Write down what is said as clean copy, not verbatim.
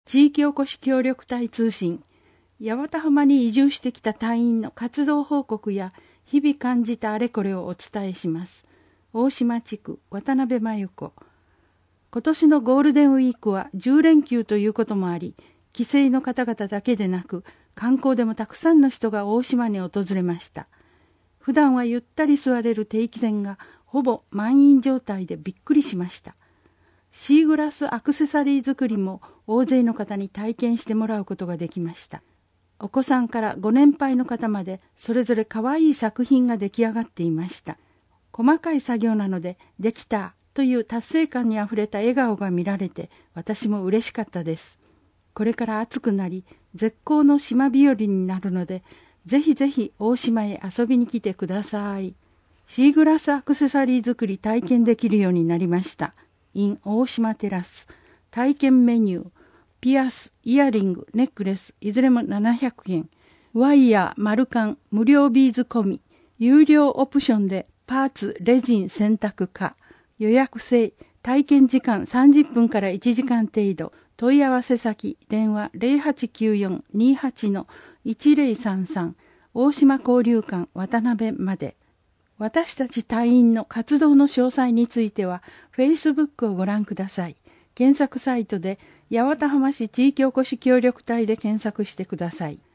地域おこし協力隊通信、八幡浜に移住してきた隊員の活動報告や日々感じたあれこれをお伝えします。大島地区渡辺真由子。今年のゴールデンウィークは10連休ということもあり、帰省の方々だけでなく、観光でもたくさんの人が大島に訪れました。普段はゆったり座れる定期船がほぼ満員状態でびっくりしました。シーグラスアクセサリー作りも大勢の方に体験してもらうことができました。お子さんからご年配の方までそれぞれ可愛い作品が出来上がっていました。細かい作業なのでできたという達成感にあふれた笑顔が見られて私も嬉しかったです。これから暑くなり絶好の島日和になるのでぜひぜひ大島へ遊びに来てください。シーグラスアクセサリー作り体験できるようになりました。in 大島テラス体験メニューピアス、イヤリング、ネックレスいずれも700円ワイヤー、丸カン無料ビーズ込み有料オプションでパーツ、レジン選択可予約制体験時間30分から1時間程度問い合わせ先電話 0894-28-1033 大島交流館渡辺まで。私たち隊員の活動の詳細については Facebook をご覧ください。検索サイトで八幡浜市地域おこし協力隊で検索してください。